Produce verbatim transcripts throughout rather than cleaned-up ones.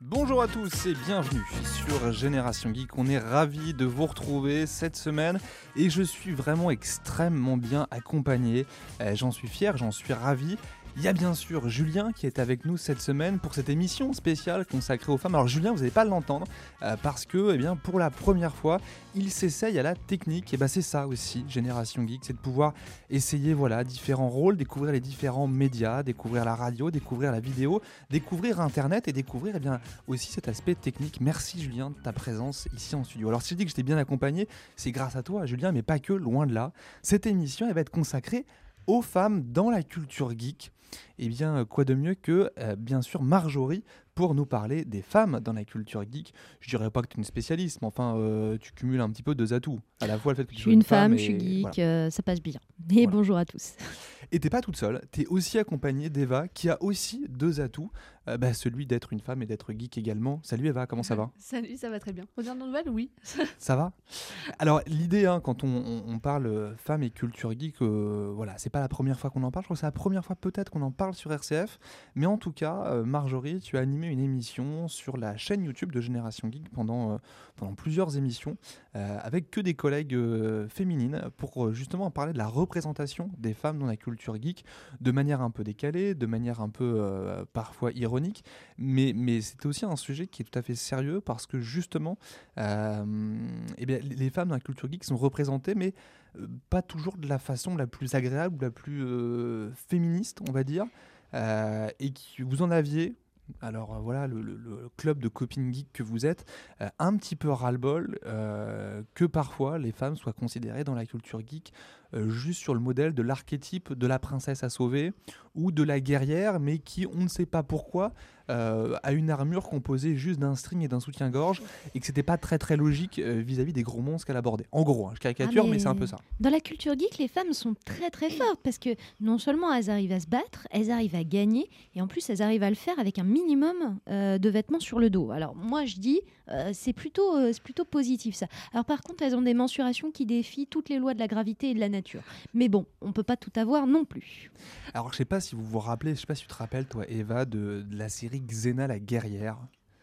Bonjour à tous et bienvenue sur Génération Geek. On est ravis de vous retrouver cette semaine et je suis vraiment extrêmement bien accompagné. Euh, j'en suis fier, j'en suis ravi. Il y a bien sûr Julien qui est avec nous cette semaine pour cette émission spéciale consacrée aux femmes. Alors Julien, vous n'allez pas l'entendre euh, parce que eh bien, pour la première fois, il s'essaye à la technique. Et ben c'est ça aussi, Génération Geek, c'est de pouvoir essayer voilà, différents rôles, découvrir les différents médias, découvrir la radio, découvrir la vidéo, découvrir Internet et découvrir eh bien, aussi cet aspect technique. Merci Julien de ta présence ici en studio. Alors si je dis que j'étais bien accompagné, c'est grâce à toi Julien, mais pas que, loin de là. Cette émission elle va être consacrée aux femmes dans la culture geek. Eh bien, quoi de mieux que, euh, bien sûr, Marjorie pour nous parler des femmes dans la culture geek. Je dirais pas que tu es une spécialiste, mais enfin, euh, tu cumules un petit peu deux atouts. À la fois le fait que tu je sois suis une femme, femme, et... je suis geek, voilà. euh, ça passe bien. Et Voilà. bonjour à tous. Et t'es pas toute seule, t'es aussi accompagnée d'Eva qui a aussi deux atouts, euh, bah, celui d'être une femme et d'être geek également. Salut Eva, comment ça va? Salut, ça va très bien. Aux dernières nouvelles, oui. Ça va? Alors l'idée, hein, quand on, on, on parle euh, femmes et culture geek, euh, voilà, c'est pas la première fois qu'on en parle. Je crois que c'est la première fois peut-être qu'on en parle sur R C F. Mais en tout cas, euh, Marjorie, tu as animé une émission sur la chaîne YouTube de Génération Geek pendant, euh, pendant plusieurs émissions euh, avec que des collègues euh, féminines pour euh, justement parler de la représentation des femmes dans la culture geek de manière un peu décalée, de manière un peu euh, parfois ironique. Mais, mais c'est aussi un sujet qui est tout à fait sérieux parce que justement, euh, eh bien, les femmes dans la culture geek sont représentées, mais euh, pas toujours de la façon la plus agréable ou la plus euh, féministe, on va dire. Euh, et qui vous en aviez, alors euh, voilà, le, le- le club de copines geeks que vous êtes, euh, un petit peu ras-le-bol euh, que parfois les femmes soient considérées dans la culture geek euh, juste sur le modèle de l'archétype de la princesse à sauver ou de la guerrière, mais qui, on ne sait pas pourquoi, euh, a une armure composée juste d'un string et d'un soutien-gorge et que c'était pas très très logique euh, vis-à-vis des gros monstres qu'elle abordait. En gros, hein, je caricature, Ah, mais... mais c'est un peu ça. Dans la culture geek, les femmes sont très très fortes parce que non seulement elles arrivent à se battre, elles arrivent à gagner et en plus elles arrivent à le faire avec un minimum euh, de vêtements sur le dos. Alors moi je dis, euh, c'est plutôt, euh, c'est plutôt positif ça. Alors par contre elles ont des mensurations qui défient toutes les lois de la gravité et de la nature. Mais bon, on peut pas tout avoir non plus. Alors, je sais pas si vous vous rappelez, je sais pas si tu te rappelles, toi, Eva, de, de la série Xena la guerrière.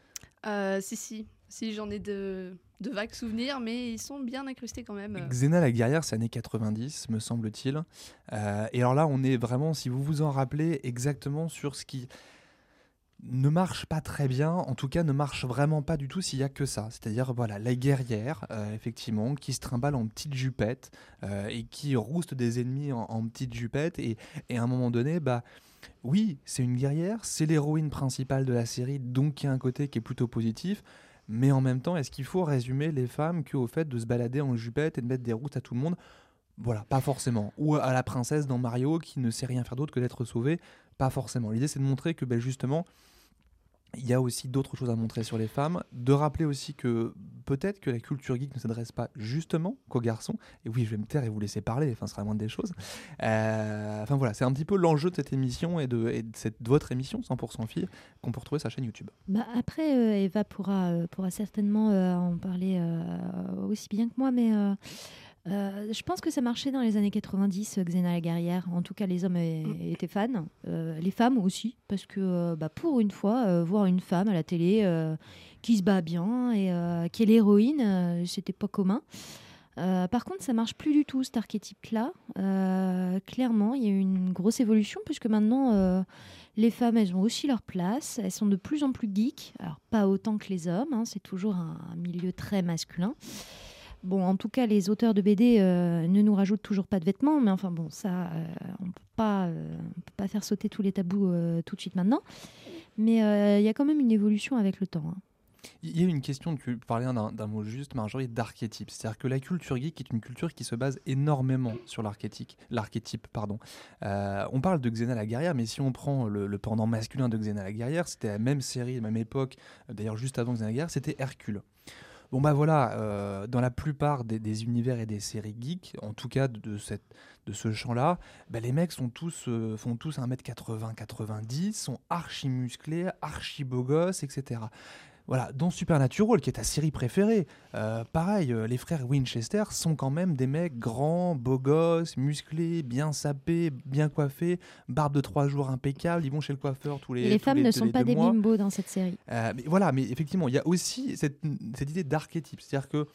Euh, si, si. Si, j'en ai de, de vagues souvenirs, mais ils sont bien incrustés quand même. Xena la guerrière, c'est années quatre-vingt-dix, me semble-t-il. Euh, et alors là, on est vraiment, si vous vous en rappelez, exactement sur ce qui ne marche pas très bien, en tout cas ne marche vraiment pas du tout s'il y a que ça. C'est-à-dire, voilà, la guerrière, euh, effectivement, qui se trimballe en petite jupette euh, et qui rouste des ennemis en, en petite jupette. Et, et à un moment donné, bah, oui, c'est une guerrière, c'est l'héroïne principale de la série, donc il y a un côté qui est plutôt positif. Mais en même temps, est-ce qu'il faut résumer les femmes qu'au fait de se balader en jupette et de mettre des roustes à tout le monde? Voilà, pas forcément. Ou à la princesse dans Mario qui ne sait rien faire d'autre que d'être sauvée? Pas forcément. L'idée, c'est de montrer que ben, justement, il y a aussi d'autres choses à montrer sur les femmes, de rappeler aussi que peut-être que la culture geek ne s'adresse pas justement qu'aux garçons. Et oui, je vais me taire et vous laisser parler, enfin, ce sera la moindre des choses. Euh, enfin voilà, c'est un petit peu l'enjeu de cette émission et de, et de, cette, de votre émission cent pour cent filles qu'on peut retrouver sur sa chaîne YouTube. Bah après, euh, Eva pourra, euh, pourra certainement euh, en parler euh, aussi bien que moi, mais euh, euh, je pense que ça marchait dans les années quatre-vingt-dix, euh, Xena la guerrière. En tout cas, les hommes é- étaient fans, euh, les femmes aussi, parce que euh, bah, pour une fois, euh, voir une femme à la télé euh, qui se bat bien et euh, qui est l'héroïne, euh, c'était pas commun. Euh, par contre, ça marche plus du tout cet archétype-là. Euh, clairement, il y a eu une grosse évolution puisque maintenant, euh, les femmes, elles ont aussi leur place. Elles sont de plus en plus geeks. Alors, pas autant que les hommes, hein, c'est toujours un, un milieu très masculin. Bon, en tout cas, les auteurs de B D euh, ne nous rajoutent toujours pas de vêtements, mais enfin bon, ça, euh, on peut pas, euh, on peut pas faire sauter tous les tabous euh, tout de suite maintenant. Mais il euh, y a quand même une évolution avec le temps, hein. Il y a une question, tu parlais d'un, d'un mot juste, Marjorie, d'archétype. C'est-à-dire que la culture geek est une culture qui se base énormément sur l'archétype. l'archétype pardon. Euh, on parle de Xena la guerrière, mais si on prend le, le pendant masculin de Xena la guerrière, c'était la même série, la même époque, d'ailleurs juste avant Xena la guerrière, c'était Hercule. Bon bah voilà, euh, dans la plupart des, des univers et des séries geeks, en tout cas de, de, cette, de ce champ-là, bah les mecs sont tous, euh, font tous un mètre quatre-vingts quatre-vingt-dix, sont archi musclés, archi beaux gosses, et cetera. Voilà, dans Supernatural, qui est ta série préférée, euh, pareil, euh, les frères Winchester sont quand même des mecs grands, beaux gosses, musclés, bien sapés, bien coiffés, barbe de trois jours impeccable, ils vont chez le coiffeur tous les Et les tous femmes les ne deux- sont les pas deux des mois. bimbos dans cette série. Euh, mais voilà, mais effectivement, il y a aussi cette, cette idée d'archétype. C'est-à-dire que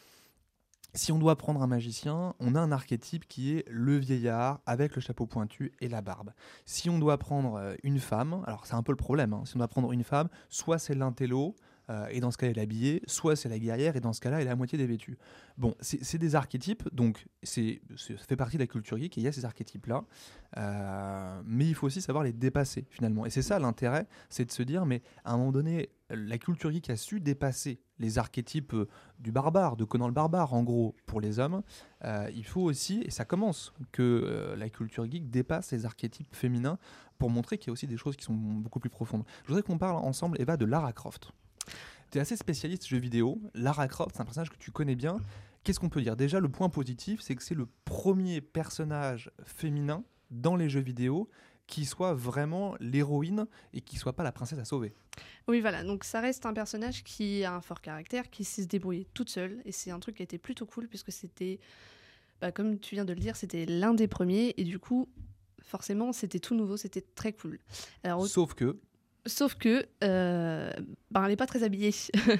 si on doit prendre un magicien, on a un archétype qui est le vieillard avec le chapeau pointu et la barbe. Si on doit prendre euh, une femme, alors c'est un peu le problème, hein, si on doit prendre une femme, soit c'est l'intello, euh, et dans ce cas-là elle est habillée, soit c'est la guerrière, et dans ce cas-là elle est à moitié dévêtue. Bon, c'est c'est des archétypes, donc c'est, c'est- ça fait partie de la culture geek, et il y a ces archétypes-là, euh, mais il faut aussi savoir les dépasser finalement. Et c'est ça l'intérêt, c'est de se dire, mais à un moment donné, la culture geek a su dépasser les archétypes euh, du barbare, de Conan le barbare en gros pour les hommes. Euh, il faut aussi, et ça commence, que euh, la culture geek dépasse les archétypes féminins pour montrer qu'il y a aussi des choses qui sont beaucoup plus profondes. Je voudrais qu'on parle ensemble, Eva, de Lara Croft. Tu es assez spécialiste jeux vidéo. Lara Croft, c'est un personnage que tu connais bien. Qu'est-ce qu'on peut dire? Déjà, le point positif, c'est que c'est le premier personnage féminin dans les jeux vidéo qui soit vraiment l'héroïne et qui soit pas la princesse à sauver. Oui, voilà, donc ça reste un personnage qui a un fort caractère, qui sait se débrouiller toute seule, et c'est un truc qui était plutôt cool, puisque c'était, bah, comme tu viens de le dire, c'était l'un des premiers, et du coup, forcément, c'était tout nouveau, c'était très cool. Alors, au- Sauf que sauf que, euh, bah, elle n'est pas très habillée.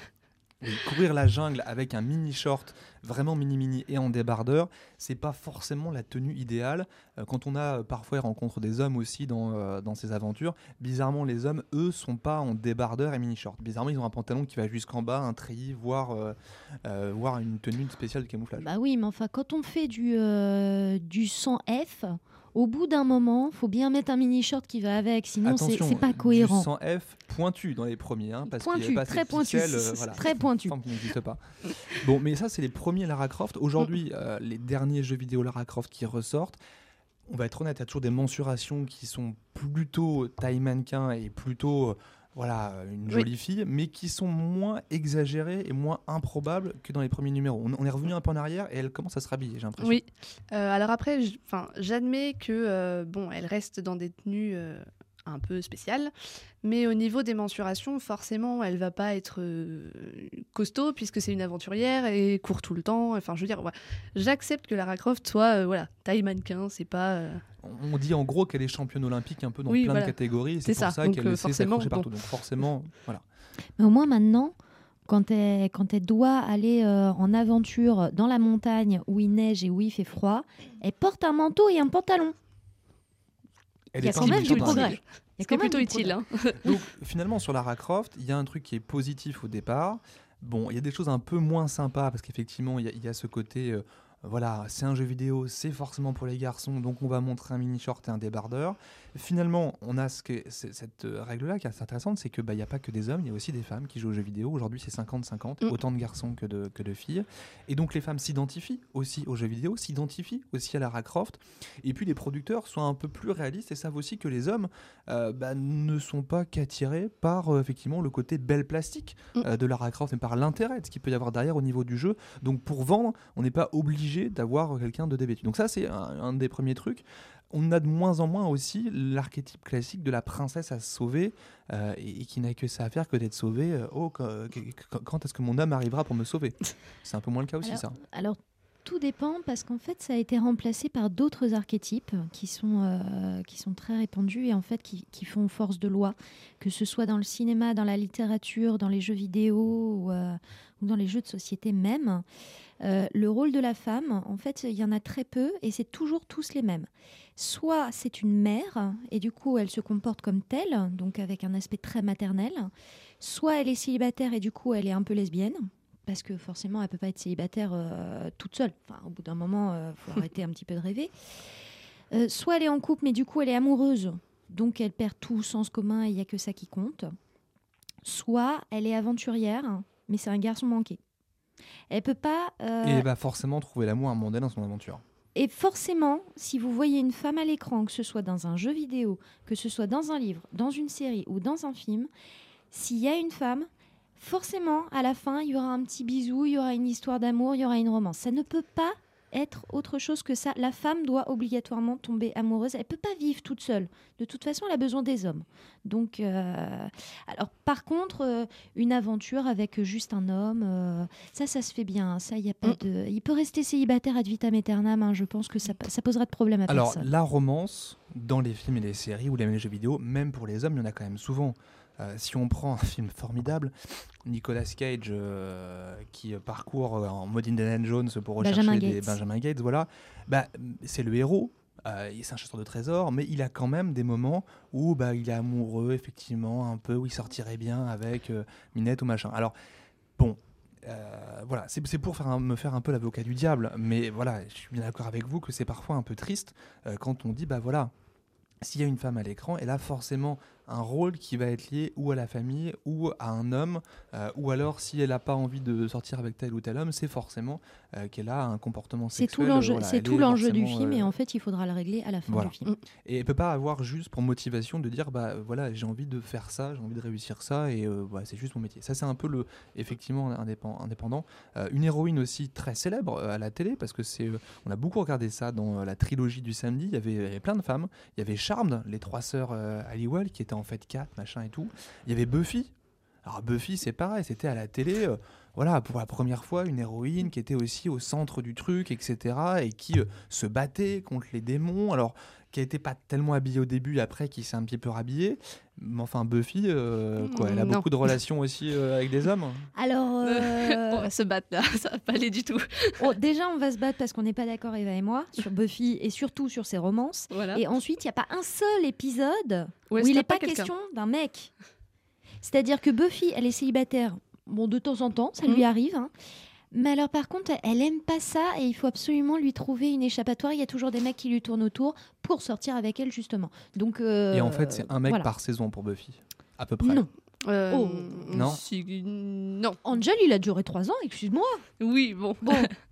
oui, courir la jungle avec un mini short vraiment mini mini et en débardeur, c'est pas forcément la tenue idéale. Euh, quand on a euh, parfois rencontre des hommes aussi dans, euh, dans ces aventures, bizarrement les hommes eux sont pas en débardeur et mini short. Bizarrement ils ont un pantalon qui va jusqu'en bas, un treillis, voire euh, euh, voire une tenue spéciale de camouflage. Bah oui, mais enfin, quand on fait du, euh, du cent F, au bout d'un moment, faut bien mettre un mini-short qui va avec, sinon c'est Attention, c'est pas cohérent. du cent F pointu dans les premiers, hein, parce qu'il y Pointu, avait pas très ces pointu, ficelles, euh, voilà. très pointu. Forme qui n'existe pas. Bon, mais ça, c'est les premiers Lara Croft. Aujourd'hui, euh, les derniers jeux vidéo Lara Croft qui ressortent, on va être honnête, il y a toujours des mensurations qui sont plutôt taille mannequin et plutôt euh, voilà, une jolie Oui. fille, mais qui sont moins exagérées et moins improbables que dans les premiers numéros. On, on est revenu un peu en arrière et elle commence à se rhabiller, j'ai l'impression. Oui. Euh, alors après, j'- 'fin, j'admets que euh, bon, elle reste dans des tenues euh, un peu spéciales, mais au niveau des mensurations, forcément, elle va pas être euh, costaud puisque c'est une aventurière et court tout le temps. Enfin, je veux dire, ouais, j'accepte que Lara Croft soit euh, voilà, taille mannequin, c'est pas. euh, On on dit en gros qu'elle est championne olympique un peu dans Oui, plein voilà. de catégories. et C'est C'est pour ça. ça, Donc, qu'elle euh, sait forcément, s'accrocher partout. bon. Donc forcément, voilà. Mais au moins maintenant, quand elle, quand elle doit aller euh, en aventure dans la montagne où il neige et où il fait froid, elle porte un manteau et un pantalon. Elle Il y a est quand même intelligente du dans la progrès. vie. Il y a Ce qui est quand même plutôt du utile. progrès. Hein. Donc finalement sur Lara Croft, il y a un truc qui est positif au départ. Bon, il y a des choses un peu moins sympas parce qu'effectivement il y, a- il y a ce côté, euh, voilà, c'est un jeu vidéo, c'est forcément pour les garçons, donc on va montrer un mini short et un débardeur. Finalement, on a ce que, c'est- cette euh, règle-là qui est assez intéressante, c'est que bah, il n'y a pas que des hommes, il y a aussi des femmes qui jouent aux jeux vidéo. Aujourd'hui, c'est cinquante cinquante, Mm. autant de garçons que de, que de filles. Et donc les femmes s'identifient aussi aux jeux vidéo, s'identifient aussi à Lara Croft. Et puis les producteurs sont un peu plus réalistes et savent aussi que les hommes euh, bah, ne sont pas qu'attirés par euh, effectivement le côté belle plastique Mm. euh, de Lara Croft, mais par l'intérêt de ce qu'il peut y avoir derrière au niveau du jeu. Donc pour vendre, on n'est pas obligé d'avoir quelqu'un de dévêtu. Donc ça, c'est un, un des premiers trucs. On a de moins en moins aussi l'archétype classique de la princesse à sauver euh, et, et qui n'a que ça à faire que d'être sauvée. euh, oh, quand, quand- quand est-ce que mon homme arrivera pour me sauver? C'est un peu moins le cas aussi, Alors, ça. alors, tout dépend parce qu'en fait, ça a été remplacé par d'autres archétypes qui sont, euh, qui sont très répandus et en fait qui, qui font force de loi, que ce soit dans le cinéma, dans la littérature, dans les jeux vidéo ou, euh, ou dans les jeux de société même. Euh, le rôle de la femme, en fait, il y en a très peu et c'est toujours tous les mêmes. Soit c'est une mère et du coup elle se comporte comme telle, donc avec un aspect très maternel. Soit elle est célibataire et du coup elle est un peu lesbienne. Parce que forcément, elle ne peut pas être célibataire euh, toute seule. Enfin, au bout d'un moment, il faut arrêter un petit peu de rêver. Euh, soit elle est en couple, mais du coup, elle est amoureuse. Donc, elle perd tout sens commun et il n'y a que ça qui compte. Soit elle est aventurière, mais c'est un garçon manqué. Elle peut pas... euh, Et elle va forcément trouver l'amour à un moment donné dans son aventure. Et forcément, si vous voyez une femme à l'écran, que ce soit dans un jeu vidéo, que ce soit dans un livre, dans une série ou dans un film, s'il y a une femme... Forcément, à la fin, il y aura un petit bisou, il y aura une histoire d'amour, il y aura une romance. Ça ne peut pas être autre chose que ça. La femme doit obligatoirement tomber amoureuse. Elle ne peut pas vivre toute seule. De toute façon, elle a besoin des hommes. Donc, euh... alors, par contre, euh, une aventure avec juste un homme, euh, ça, ça se fait bien. Ça, y a pas de... Il peut rester célibataire ad vitam aeternam. Hein. Je pense que ça, ça posera de problème à Alors, personne. la romance, dans les films et les séries ou les jeux vidéo, même pour les hommes, il y en a quand même souvent. Euh, si on prend un film formidable, Nicolas Cage euh, qui parcourt euh, en mode Indiana Jones pour rechercher Benjamin des Gates. Benjamin Gates, voilà, bah, c'est le héros. Euh, c'est un chasseur de trésors, mais il a quand même des moments où bah, il est amoureux, effectivement, un peu, où il sortirait bien avec euh, Minette ou machin. Alors, bon, euh, voilà, c'est, c'est pour faire un, me faire un peu l'avocat du diable, mais voilà, je suis bien d'accord avec vous que c'est parfois un peu triste euh, quand on dit, bah voilà, s'il y a une femme à l'écran, elle a forcément un rôle qui va être lié ou à la famille ou à un homme, euh, ou alors si elle n'a pas envie de sortir avec tel ou tel homme, c'est forcément euh, qu'elle a un comportement C'est sexuel. tout l'enjeu, voilà, c'est tout l'enjeu du film, euh... et en fait, il faudra le régler à la fin voilà. du film. Et elle ne peut pas avoir juste pour motivation de dire, bah voilà, j'ai envie de faire ça, j'ai envie de réussir ça, et euh, voilà, c'est juste mon métier. Ça, c'est un peu le, effectivement indépendant. indépendant. Euh, une héroïne aussi très célèbre euh, à la télé, parce que c'est, euh, on a beaucoup regardé ça dans euh, la trilogie du samedi. Il y avait, il y avait plein de femmes. Il y avait Charmed, les trois sœurs euh, Halliwell, qui étaient en fait quatre, machin et tout. Il y avait Buffy. Alors Buffy, c'est pareil, c'était à la télé, euh, voilà, pour la première fois, une héroïne qui était aussi au centre du truc, et cetera, et qui euh, se battait contre les démons, alors qui n'était pas tellement habillée au début, après qui s'est un petit peu rhabillée. Mais enfin, Buffy, euh, quoi, elle a non. beaucoup de relations aussi euh, avec des hommes. Alors, euh... on va se battre là, ça va pas aller du tout. Oh, déjà, on va se battre parce qu'on n'est pas d'accord, Eva et moi, sur Buffy et surtout sur ses romances. Voilà. Et ensuite, il n'y a pas un seul épisode où, où il n'est pas quelqu'un question d'un mec. C'est-à-dire que Buffy, elle est célibataire, bon, de temps en temps, ça mmh. lui arrive. Hein. Mais alors, par contre, elle aime pas ça et il faut absolument lui trouver une échappatoire. Il y a toujours des mecs qui lui tournent autour pour sortir avec elle, justement. Donc, euh, et en fait, c'est un mec voilà. par saison pour Buffy, à peu près. Non. Euh, oh. Non. Si, non. Angel, il a duré trois ans, excuse-moi. Oui, bon. Bon.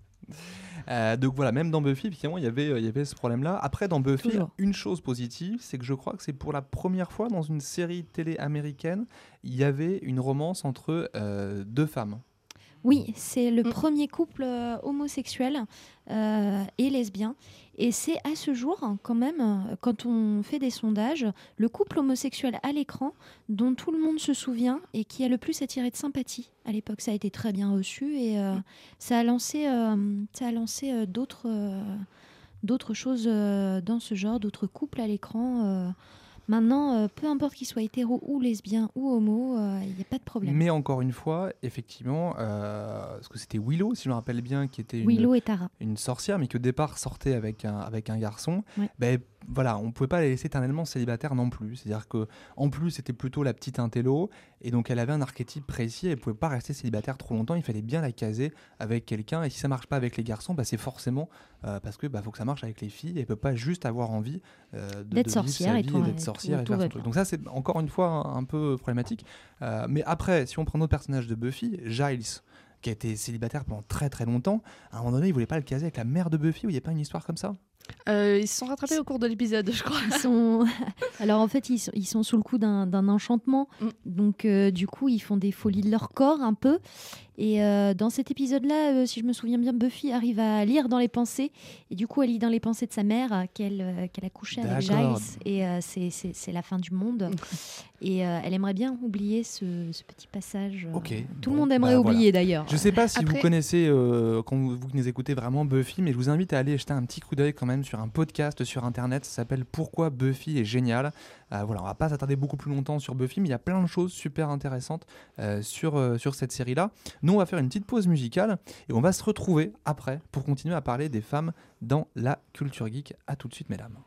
Euh, donc voilà, même dans Buffy, effectivement, il y avait, il y avait ce problème-là. Après, dans Buffy, Toujours. Une chose positive, c'est que je crois que c'est pour la première fois dans une série télé américaine, il y avait une romance entre euh, deux femmes. Oui, c'est le mmh. premier couple euh, homosexuel euh, et lesbien. Et c'est à ce jour, quand même, quand on fait des sondages, le couple homosexuel à l'écran dont tout le monde se souvient et qui a le plus attiré de sympathie. À l'époque, ça a été très bien reçu et euh, ça a lancé, euh, ça a lancé euh, d'autres, euh, d'autres choses euh, dans ce genre, d'autres couples à l'écran. Euh, Maintenant, euh, peu importe qu'ils soient hétéros ou lesbiens ou homo, il euh, n'y a pas de problème. Mais encore une fois, effectivement, euh, parce que c'était Willow, si je me rappelle bien, qui était Willow une, et Tara. une sorcière, mais qui au départ sortait avec un, avec un garçon. Ouais. Ben, voilà, on ne pouvait pas la laisser éternellement célibataire non plus. C'est-à-dire qu'en plus, c'était plutôt la petite intello, et donc elle avait un archétype précis, elle ne pouvait pas rester célibataire trop longtemps, il fallait bien la caser avec quelqu'un, et si ça ne marche pas avec les garçons, bah, c'est forcément euh, parce qu'il bah, faut que ça marche avec les filles, elle ne peut pas juste avoir envie euh, de, d'être de sorcière vivre sa vie et, et d'être sorcière et, tout, et faire tout son truc. Donc ça, c'est encore une fois un, un peu problématique. Euh, mais après, si on prend notre personnage de Buffy, Giles, qui a été célibataire pendant très très longtemps, à un moment donné, il ne voulait pas le caser avec la mère de Buffy, où il n'y a pas une histoire comme ça? Euh, ils se sont rattrapés au cours de l'épisode, je crois. Ils sont... Alors en fait, ils sont, ils sont sous le coup d'un, d'un enchantement. Mm. Donc euh, du coup, ils font des folies de leur corps un peu. Et euh, dans cet épisode-là, euh, si je me souviens bien, Buffy arrive à lire dans les pensées. Et du coup, elle lit dans les pensées de sa mère euh, qu'elle, euh, qu'elle a couché avec Giles. Et euh, c'est, c'est, c'est la fin du monde. Et euh, elle aimerait bien oublier ce, ce petit passage. Euh, okay, tout bon, le monde aimerait bah, oublier voilà. d'ailleurs. Je ne sais pas si Après... vous connaissez, euh, quand vous, vous nous écoutez vraiment Buffy, mais je vous invite à aller jeter un petit coup d'œil quand même sur un podcast sur Internet. Ça s'appelle Pourquoi Buffy est génial. Euh, voilà, on ne va pas s'attarder beaucoup plus longtemps sur Buffy, mais il y a plein de choses super intéressantes euh, sur, euh, sur cette série-là. Nous, on va faire une petite pause musicale et on va se retrouver après pour continuer à parler des femmes dans la culture geek. À tout de suite, mesdames.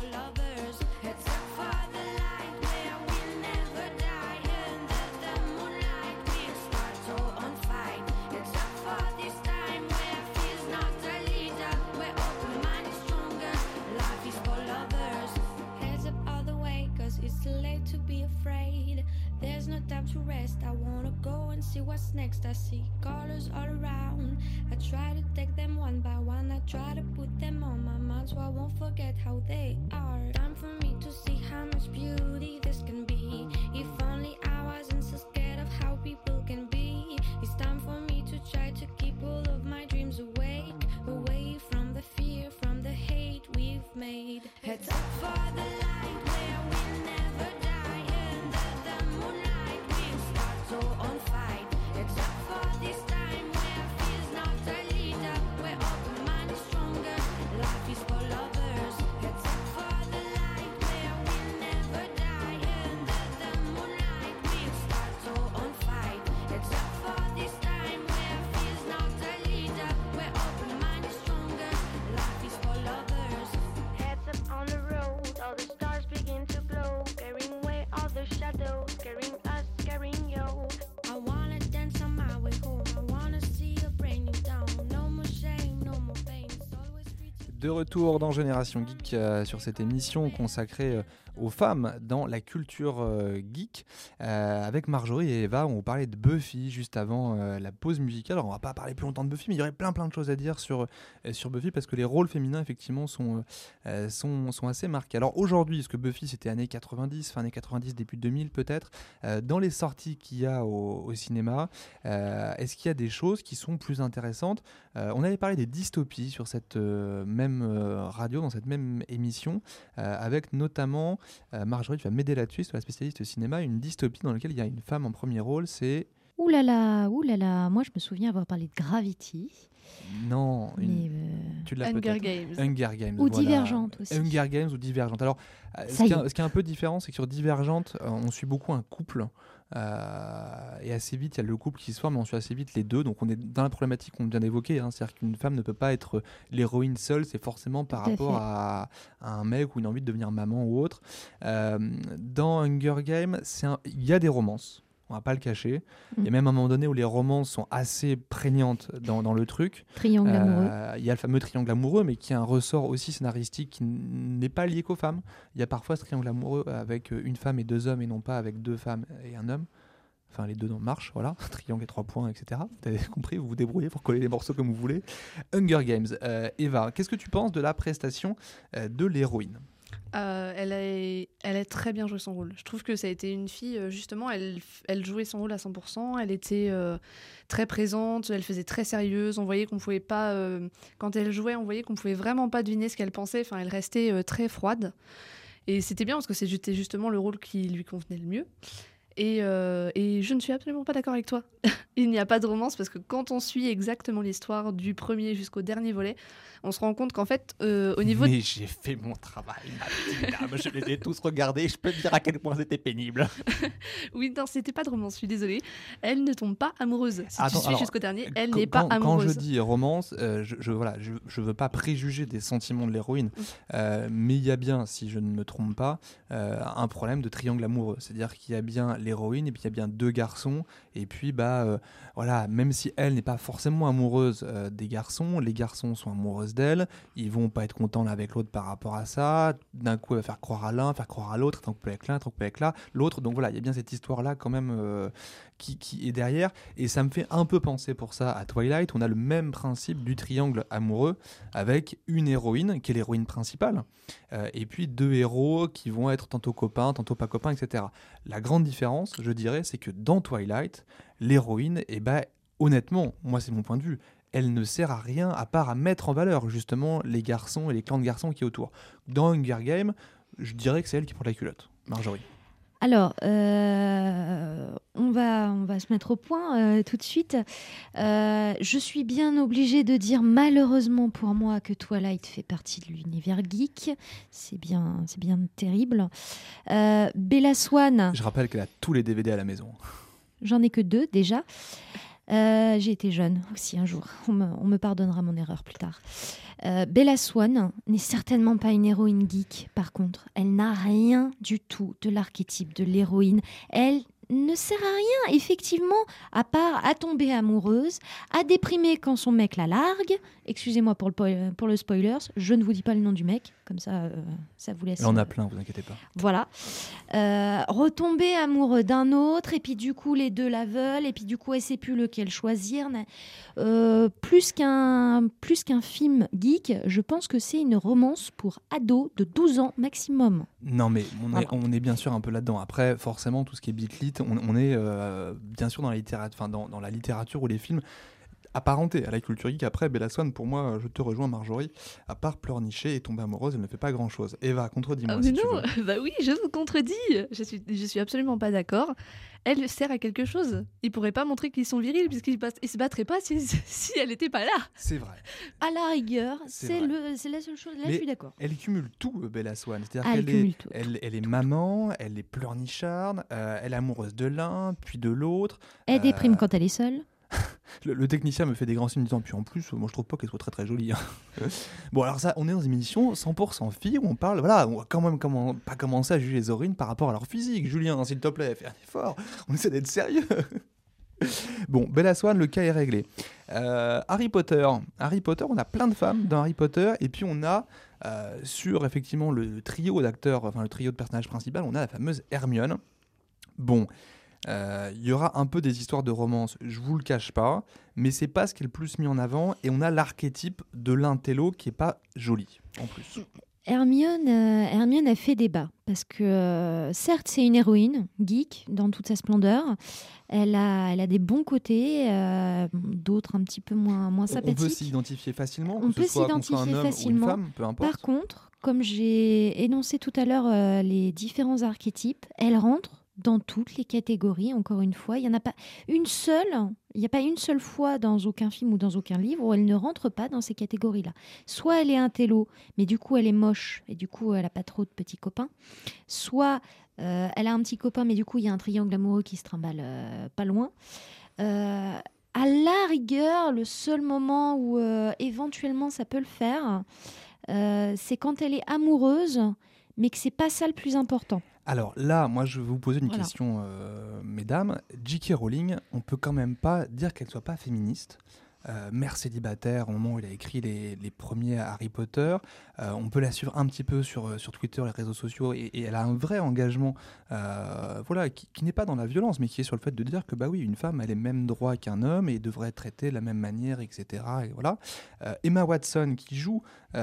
Heads up for the light where we'll never die under the moonlight. There's no time to rest, I wanna go and see what's next. I see colors all around, I try to take them one by one. I try to put them on my mind so I won't forget how they are. Time for me to see how much beauty this can be. If only I wasn't so scared of how people can be. It's time for me to try to keep all of my dreams awake, away from the fear, from the hate we've made. Heads up for the light where we'll never die. Under the moonlight we'll start so on fight. Heads up for this time where fear's not a leader, where open mind is stronger, life is for lovers. Heads up for the light where we'll never die. Under the moonlight we'll start so on fight. Heads up for this time where fear's not a leader, where open mind is stronger, life is for lovers. Heads up on the road, all the stars begin to glow, scaring away all the shadows, scaring us, scaring you. I wanna dance on my way home, I wanna see a brand new town. No more shame, no more pain, it's always free to... De retour dans Génération Geek euh, sur cette émission consacrée euh, aux femmes dans la culture euh, geek euh, avec Marjorie et Eva. On parlait de Buffy juste avant euh, la pause musicale. Alors on va pas parler plus longtemps de Buffy, mais il y aurait plein plein de choses à dire sur, euh, sur Buffy parce que les rôles féminins effectivement sont, euh, sont, sont assez marqués. Alors aujourd'hui, est-ce que Buffy c'était années quatre-vingt-dix, fin années quatre-vingt-dix, début deux mille peut-être, euh, dans les sorties qu'il y a au, au cinéma, euh, est-ce qu'il y a des choses qui sont plus intéressantes? euh, On avait parlé des dystopies sur cette euh, même euh, radio, dans cette même émission, euh, avec notamment Euh, Marjorie, tu vas m'aider là-dessus, sur la spécialiste cinéma, une dystopie dans laquelle il y a une femme en premier rôle, c'est... Ouh là là, ouh là là, moi je me souviens avoir parlé de Gravity. Non, une... Mais euh... tu l'as Hunger peut-être. Games. Hunger Games. Ou voilà. Divergente aussi. Hunger Games ou Divergente. Alors, euh, ce Ça qui, y est, est. ce qui est un peu différent, c'est que sur Divergente, euh, on suit beaucoup un couple. Euh, et assez vite, il y a le couple qui se forme, mais on suit assez vite les deux. Donc, on est dans la problématique qu'on vient d'évoquer. Hein, c'est-à-dire qu'une femme ne peut pas être l'héroïne seule. C'est forcément par Tout à rapport fait. à, à un mec ou une envie de devenir maman ou autre. Euh, dans Hunger Games, c'est un- il y a des romances. On va pas le cacher. Il y a Mm. même un moment donné où les romances sont assez prégnantes dans, dans le truc. Triangle Euh, amoureux. Il y a le fameux triangle amoureux, mais qui a un ressort aussi scénaristique qui n- n'est pas lié qu'aux femmes. Il y a parfois ce triangle amoureux avec une femme et deux hommes, et non pas avec deux femmes et un homme. Enfin, les deux dans marche, voilà. Triangle et trois points, et cetera. Vous avez compris, vous vous débrouillez pour coller les morceaux comme vous voulez. Hunger Games. Euh, Eva, qu'est-ce que tu penses de la prestation euh, de l'héroïne? Euh, elle, a, elle a très bien joué son rôle. Je trouve que ça a été une fille, euh, justement, elle, elle jouait son rôle à cent pour cent. Elle était euh, très présente, elle faisait très sérieuse. On voyait qu'on pouvait pas, euh, quand elle jouait, on voyait qu'on pouvait vraiment pas deviner ce qu'elle pensait. Enfin, elle restait euh, très froide. Et c'était bien parce que c'était justement le rôle qui lui convenait le mieux. Et, euh, et je ne suis absolument pas d'accord avec toi. Il n'y a pas de romance parce que quand on suit exactement l'histoire du premier jusqu'au dernier volet, on se rend compte qu'en fait, euh, au niveau... Mais j'ai fait mon travail, ma petite dame. Je les ai tous regardés. Je peux te dire à quel point c'était pénible. Oui, non, c'était pas de romance, je suis désolée. Elle ne tombe pas amoureuse. Si Attends, tu suis alors, jusqu'au dernier, elle Quand- n'est pas quand, amoureuse. Quand je dis romance, euh, je, je, voilà, je, je veux pas préjuger des sentiments de l'héroïne, euh, mais il y a bien, si je ne me trompe pas, euh, un problème de triangle amoureux. C'est-à-dire qu'il y a bien l'héroïne et puis il y a bien deux garçons. Et puis, bah, euh, voilà, même si elle n'est pas forcément amoureuse euh, des garçons, les garçons sont amoureuses d'elle. Ils vont pas être contents l'un avec l'autre par rapport à ça. D'un coup, elle va faire croire à l'un, faire croire à l'autre, être en couple avec l'un, être en couple avec là, l'autre. Donc voilà, il y a bien cette histoire-là quand même euh, qui, qui est derrière. Et ça me fait un peu penser pour ça à Twilight. On a le même principe du triangle amoureux avec une héroïne qui est l'héroïne principale euh, et puis deux héros qui vont être tantôt copains, tantôt pas copains, et cetera. La grande différence, je dirais, c'est que dans Twilight, l'héroïne, eh ben, honnêtement, moi c'est mon point de vue, elle ne sert à rien à part à mettre en valeur justement les garçons et les clans de garçons qui est autour. Dans Hunger Games, je dirais que c'est elle qui prend la culotte. Marjorie. Alors, euh, on, va, on va se mettre au point euh, tout de suite. Euh, je suis bien obligée de dire malheureusement pour moi que Twilight fait partie de l'univers geek. C'est bien, c'est bien terrible. Euh, Bella Swan, Je rappelle qu'elle a tous les D V D à la maison. j'en ai que deux déjà. Euh, j'ai été jeune aussi un jour. On me, on me pardonnera mon erreur plus tard. Euh, Bella Swan n'est certainement pas une héroïne geek, par contre. Elle n'a rien du tout de l'archétype de l'héroïne. Elle ne sert à rien, effectivement, à part à tomber amoureuse, à déprimer quand son mec la largue. Excusez-moi pour le, po- pour le spoilers, je ne vous dis pas le nom du mec, comme ça, euh, ça vous laisse... Il y en a plein, vous inquiétez pas. Voilà. Euh, retomber amoureux d'un autre, et puis du coup, les deux la veulent, et puis du coup, elle ne sait plus lequel choisir. Euh, plus qu'un, plus qu'un film geek, je pense que c'est une romance pour ados de douze ans maximum. Non, mais on, Voilà. est, on est bien sûr un peu là-dedans. Après, forcément, tout ce qui est bitlit, on, on est euh, bien sûr dans la, littérature, enfin, dans, dans la littérature ou les films apparentés à la culture geek. Après, Bella Swan, pour moi, je te rejoins, Marjorie. À part pleurnicher et tomber amoureuse, elle ne fait pas grand-chose. Eva, contredis-moi Ah, si mais tu non, veux. bah oui, je vous contredis. Je suis, je suis absolument pas d'accord. Elle sert à quelque chose. Ils pourraient pas montrer qu'ils sont virils puisqu'ils bat- ils se battraient pas si, si elle était pas là. C'est vrai. À la rigueur, C'est c'est, vrai. le, c'est la seule chose. Là, Mais- je suis d'accord. Elle cumule tout, euh, Bella Swan. C'est-à-dire Ah, elle qu'elle est, cumule tout. elle, elle est maman, elle est pleurnicharde, euh, elle est amoureuse de l'un, puis de l'autre. Elle Euh, déprime quand elle est seule. Le, le technicien me fait des grands signes en disant, puis en plus, moi je trouve pas qu'elle soit très très jolie. hein. Bon, alors ça, on est dans une émission cent pour cent filles où on parle, voilà, on va quand même comment, pas commencer à juger les orines par rapport à leur physique. Julien, s'il te plaît, fais un effort, on essaie d'être sérieux. Bon, Bella Swan, le cas est réglé. Euh, Harry Potter. Harry Potter, on a plein de femmes dans Harry Potter, et puis on a euh, sur effectivement le trio d'acteurs, enfin le trio de personnages principal, on a la fameuse Hermione. Bon. Euh, Il y aura un peu des histoires de romance, je vous le cache pas, mais c'est pas ce qui est le plus mis en avant, et on a l'archétype de l'intello qui est pas joli en plus. Hermione, euh, Hermione a fait débat parce que euh, certes c'est une héroïne geek dans toute sa splendeur. Elle a, elle a des bons côtés, euh, d'autres un petit peu moins, moins On, on peut sympathiques. s'identifier facilement, On que peut ce soit qu'on soit un s'identifier homme facilement. ou une femme, peu importe. Par contre, comme j'ai énoncé tout à l'heure euh, les différents archétypes, elle rentre dans toutes les catégories. Encore une fois, il y en a pas une seule. Il n'y a pas une seule fois dans aucun film ou dans aucun livre où elle ne rentre pas dans ces catégories-là. Soit elle est intello, mais du coup elle est moche et du coup elle n'a pas trop de petits copains. Soit euh, elle a un petit copain, mais du coup il y a un triangle amoureux qui se trimballe euh, pas loin. Euh, à la rigueur, le seul moment où euh, éventuellement ça peut le faire, euh, c'est quand elle est amoureuse, mais que c'est pas ça le plus important. Alors là, moi je vais vous poser une Voilà. question, euh, mesdames. J K. Rowling, on peut quand même pas dire qu'elle soit pas féministe. Euh, mère célibataire au moment où il a écrit les, les premiers Harry Potter. Euh, on peut la suivre un petit peu sur, sur Twitter, les réseaux sociaux, et, et elle a un vrai engagement euh, voilà, qui, qui n'est pas dans la violence, mais qui est sur le fait de dire que bah oui, une femme a les mêmes droits qu'un homme et devrait être traitée de la même manière, et cetera. Et voilà. Euh, Emma Watson, qui joue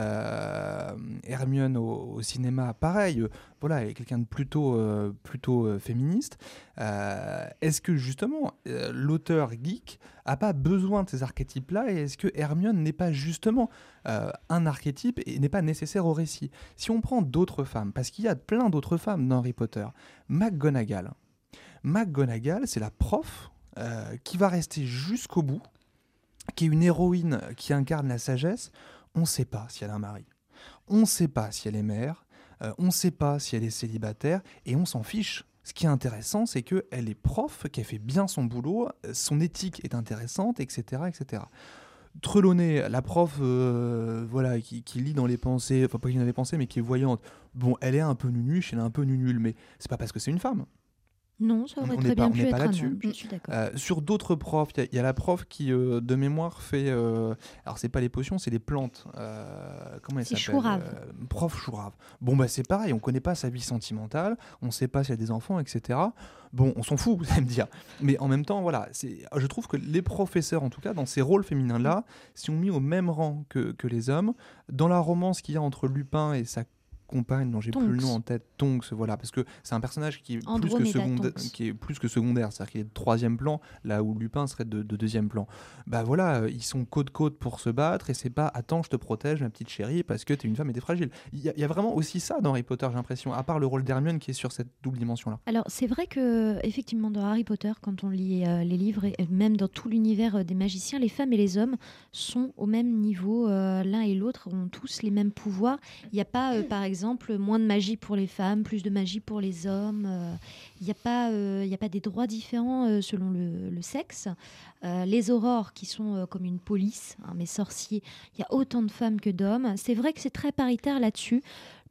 euh, Hermione au, au cinéma, pareil, euh, voilà, elle est quelqu'un de plutôt, euh, plutôt euh, féministe. Euh, est-ce que justement euh, l'auteur geek a pas besoin de ces archétypes-là, et est-ce que Hermione n'est pas justement euh, un archétype et n'est pas nécessaire au récit? Si on prend d'autres femmes, parce qu'il y a plein d'autres femmes dans Harry Potter, McGonagall. McGonagall, c'est la prof euh, qui va rester jusqu'au bout, qui est une héroïne qui incarne la sagesse. On ne sait pas si elle a un mari, on ne sait pas si elle est mère, euh, on ne sait pas si elle est célibataire, et on s'en fiche. Ce qui est intéressant, c'est qu'elle est prof, qu'elle fait bien son boulot, son éthique est intéressante, et cetera et cetera. Trelawney, la prof euh, voilà, qui, qui lit dans les pensées, enfin pas qui lit dans les pensées, mais qui est voyante, bon, elle est un peu nunuche, elle est un peu nunule, mais c'est pas parce que c'est une femme. Non, ça aurait On très n'est pas- bien on pu n'est être pas un là-dessus. homme, je suis d'accord. Euh, sur d'autres profs, il y, y a la prof qui, euh, de mémoire, fait. Euh, alors, c'est pas les potions, c'est les plantes. Euh, comment elle C'est s'appelle Chourave. Euh, Prof Chourave. Bon, bah, c'est pareil, on connaît pas sa vie sentimentale, on sait pas s'il y a des enfants, et cetera. Bon, on s'en fout, vous allez me dire. Mais en même temps, voilà, c'est, je trouve que les professeurs, en tout cas, dans ces rôles féminins-là, sont mis au même rang que, que les hommes. Dans la romance qu'il y a entre Lupin et sa compagne, dont j'ai plus le Tonks. nom en tête, Tonks, voilà, parce que c'est un personnage qui est, plus que, Andromeda seconda- Tonks. qui est plus que secondaire, c'est-à-dire qu'il est de troisième plan, là où Lupin serait de, de deuxième plan. Bah voilà, euh, ils sont côte-côte pour se battre, et c'est pas « attends, je te protège, ma petite chérie, parce que t'es une femme et t'es fragile ». Il y, a- il y a vraiment aussi ça dans Harry Potter, j'ai l'impression, à part le rôle d'Hermione qui est sur cette double dimension-là. Alors, c'est vrai que effectivement dans Harry Potter, quand on lit euh, les livres, et même dans tout l'univers euh, des magiciens, les femmes et les hommes sont au même niveau. euh, L'un et l'autre ont tous les mêmes pouvoirs. Il n'y a pas, euh, par exemple, moins de magie pour les femmes, plus de magie pour les hommes. euh, Il n'y a pas, euh, il y a pas des droits différents euh, selon le, le sexe. Euh, les aurores, qui sont euh, comme une police, hein, mes sorciers, il y a autant de femmes que d'hommes. C'est vrai que c'est très paritaire là-dessus.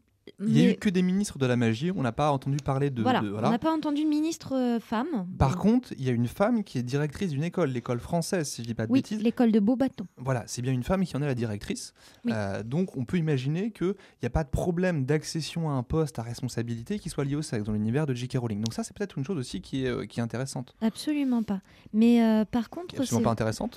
Il n'y a Mais- eu que des ministres de la magie, on n'a pas entendu parler de... voilà, de- on n'a pas entendu de ministre euh, femme. Par Euh, contre, il y a une femme qui est directrice d'une école, l'école française, si je dis pas de oui, bêtises. l'école de Beaubaton. Voilà, c'est bien une femme qui en est la directrice. Oui. Euh, donc, on peut imaginer qu'il n'y a pas de problème d'accession à un poste à responsabilité qui soit lié au sexe dans l'univers de J K. Rowling. Donc ça, c'est peut-être une chose aussi qui est, euh, qui est intéressante. Absolument pas. Mais euh, par Qui contre, est absolument c'est- pas intéressante.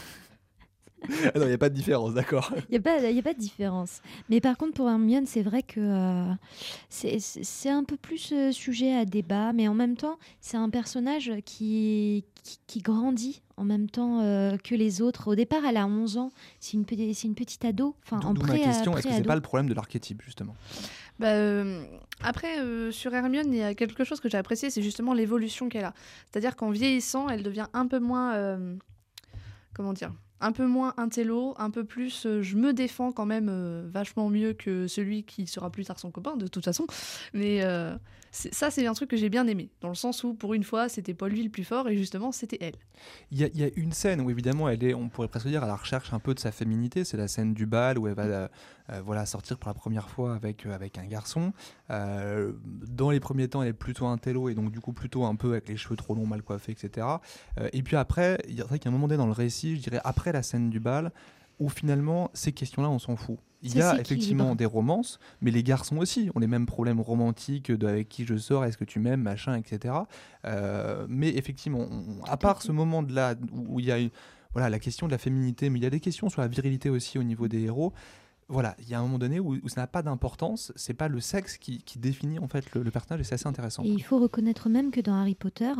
Ah non, il n'y a pas de différence, d'accord. il n'y a, pas- y a pas de différence. Mais par contre, pour Hermione, c'est vrai que euh, c'est- c'est c'est un peu plus euh, sujet à débat, mais en même temps, c'est un personnage qui, qui, qui grandit en même temps euh, que les autres. Au départ, elle a onze ans, c'est une, pe- c'est une petite ado. Enfin, D'où en d'où ma pré, question, est-ce que c'est pré-ado. pas le problème de l'archétype, justement? Bah, euh, après, euh, sur Hermione, il y a quelque chose que j'ai apprécié, c'est justement l'évolution qu'elle a. C'est-à-dire qu'en vieillissant, elle devient un peu moins... euh, comment dire, un peu moins intello, un peu plus euh, je me défends quand même euh, vachement mieux que celui qui sera plus tard son copain de toute façon. Mais euh, c'est- ça c'est un truc que j'ai bien aimé, dans le sens où pour une fois c'était pas lui le plus fort et justement c'était elle. Il y, a, il y a une scène où évidemment elle est, on pourrait presque dire, à la recherche un peu de sa féminité. C'est la scène du bal où elle va euh, euh, voilà, sortir pour la première fois avec, euh, avec un garçon. Euh, dans les premiers temps, elle est plutôt intello et donc du coup plutôt un peu avec les cheveux trop longs, mal coiffés, et cetera. Euh, et puis après, il y a c'est vrai qu'il y a un moment donné dans le récit, je dirais après la scène du bal, où finalement ces questions-là on s'en fout. Il y Ça a s'équilibre. effectivement des romances, mais les garçons aussi ont les mêmes problèmes romantiques de avec qui je sors, est-ce que tu m'aimes, machin, et cetera. Euh, mais effectivement, on- à à part fait. ce moment de là où où il y a une- voilà, la question de la féminité, mais il y a des questions sur la virilité aussi au niveau des héros. Voilà, il y a un moment donné où, où ça n'a pas d'importance, c'est pas le sexe qui, qui définit en fait le, le personnage et c'est assez intéressant. Et il faut reconnaître même que dans Harry Potter,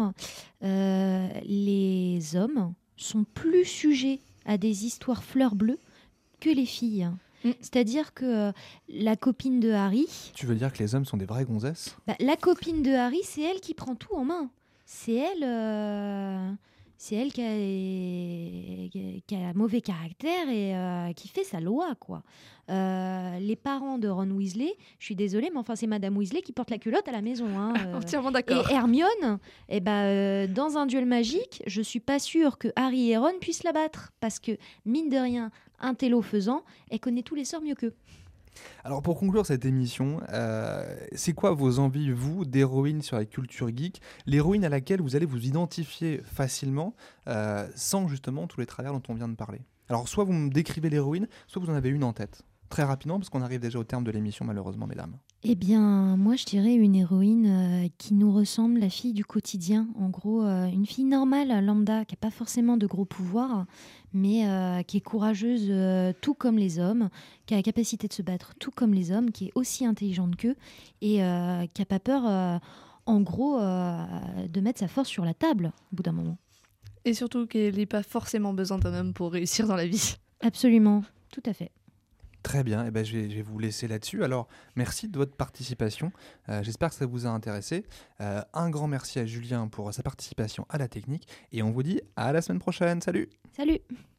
euh, les hommes sont plus sujets à des histoires fleurs bleues que les filles. Mm. C'est-à-dire que euh, la copine de Harry, Tu veux dire que les hommes sont des vraies gonzesses? bah, la copine de Harry, c'est elle qui prend tout en main. C'est elle, euh, c'est elle qui a, qui a un mauvais caractère et euh, qui fait sa loi, quoi. Euh, les parents de Ron Weasley, je suis désolée, mais enfin c'est Madame Weasley qui porte la culotte à la maison. Hein, euh. Entièrement d'accord. Et Hermione, eh ben, euh, dans un duel magique, je suis pas sûre que Harry et Ron puissent la battre parce que mine de rien, un télo faisant, elle connaît tous les sorts mieux qu'eux. Alors pour conclure cette émission, euh, c'est quoi vos envies, vous, d'héroïne sur la culture geek? L'héroïne à laquelle vous allez vous identifier facilement euh, sans justement tous les travers dont on vient de parler. Alors soit vous me décrivez l'héroïne, soit vous en avez une en tête. Très rapidement, parce qu'on arrive déjà au terme de l'émission malheureusement, mesdames. Eh bien, moi, je dirais une héroïne euh, qui nous ressemble, la fille du quotidien. En gros, euh, une fille normale, lambda, qui n'a pas forcément de gros pouvoirs, mais euh, qui est courageuse euh, tout comme les hommes, qui a la capacité de se battre tout comme les hommes, qui est aussi intelligente qu'eux et euh, qui n'a pas peur, euh, en gros, euh, de mettre sa force sur la table au bout d'un moment. Et surtout qu'elle n'ait pas forcément besoin d'un homme pour réussir dans la vie. Absolument, tout à fait. Très bien, eh ben, je, vais, je vais vous laisser là-dessus. Alors, merci de votre participation. Euh, j'espère que ça vous a intéressé. Euh, un grand merci à Julien pour sa participation à la technique. Et on vous dit à la semaine prochaine. Salut! Salut!